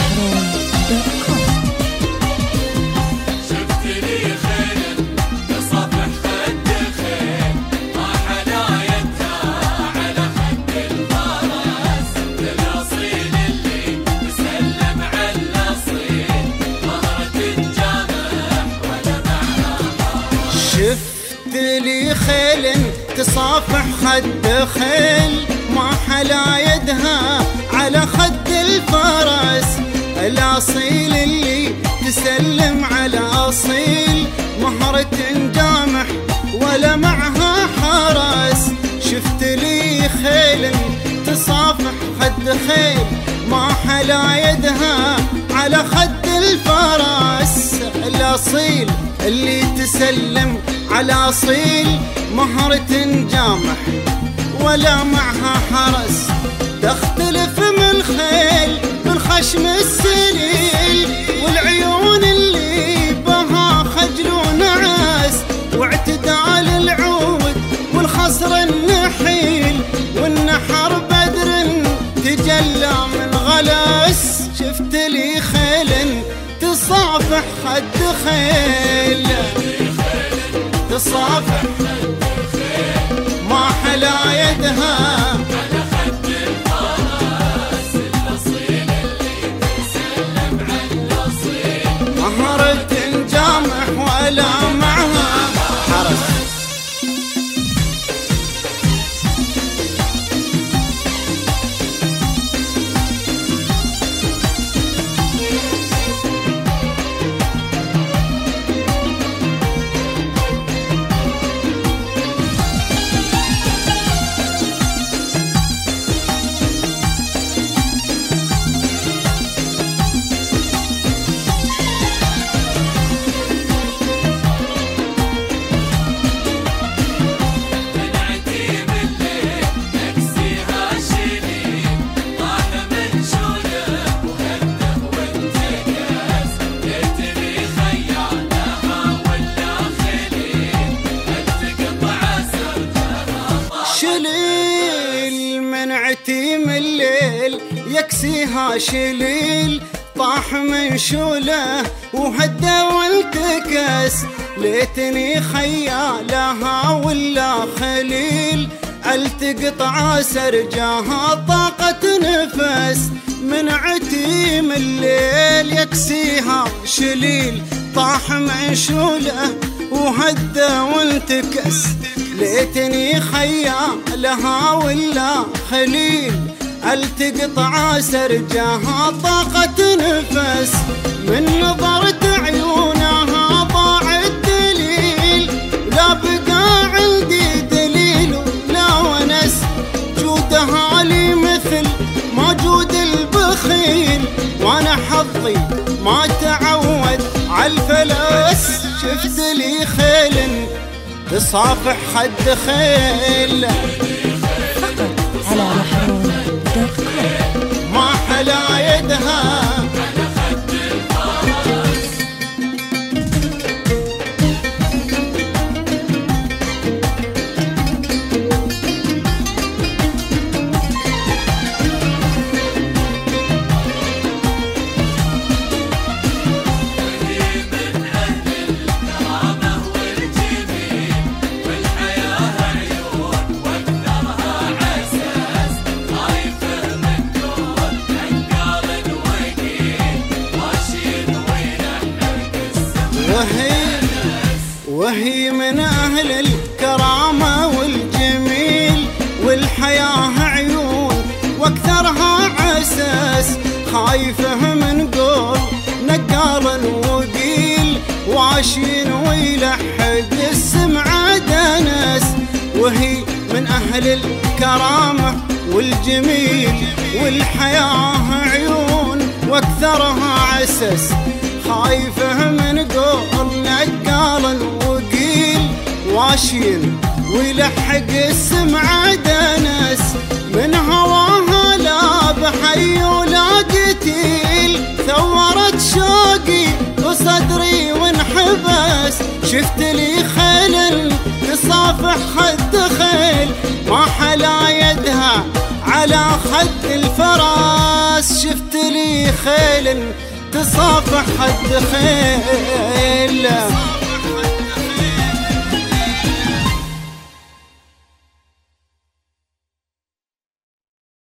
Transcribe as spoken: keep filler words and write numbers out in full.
محروم دوت كوم. شفت لي خيل تصافح خد خيل ما حدا يدها على خد الفرس الاصيل اللي تسلم على الاصيل مهرة جامح ولا معها. شفت لي خيل تصافح خد خيل ما حلا يدها على خد الفرس الاصيل اللي تسلم على اصيل مهرة جامح ولا معها حرس. شفت لي خيل تصافح خد خيل ما حلا يدها على خد الفرس الاصيل اللي تسلم على اصيل مهرة جامح ولا معها حرس. تختلف من الخيل بالخشم السليل والعيون اللي بها خجل ونعاس واعتدال العود والخصر النحيل والنحر بدر تجلى من غلس. شفت لي خيل تصافح خد خيل تصافح ما حلا يدها على خد الفرس الاصيل اللي تسلم على الاصيل مهرة جامح ولا معها حرس. شليل منعتي من الليل يكسيها شليل طاح من شوله وهدى والتكس. ليتني خيالها ولا خليل التقطع سرجاها طاقة نفس. منعتي من الليل يكسيها شليل طاح من شوله وهدى وانتكس. ليتني خيالها ولا خليل التقطع سرجاها طاقة نفس. من نظرة عيونها ضاع الدليل لا بقى عندي دليل ولا ونس. جودها لي مثل ما جود البخيل وانا حظي ما تعود عالفلس. شفت لي خيل تصافح خد خيل فقط على محروم دوت كوم. ما حلا يدها وهي وهي من أهل الكرامة والجميل والحياة عيون واكثرها عساس. خايفه من قول نقال وقيل وعشين ويلحق السمعة دنس. وهي من أهل الكرامة والجميل والحياة عيون واكثرها عساس. خايفه من قول نقال وقيل واشين ويلحق السمعة دنس. من هواها لا بحي ولا قتيل ثورت شوقي وصدري وانحبس. شفت لي خيل تصافح خد خيل ما حلا يدها على خد الفرس. بس شفت لي خيل تصافح الدخيل.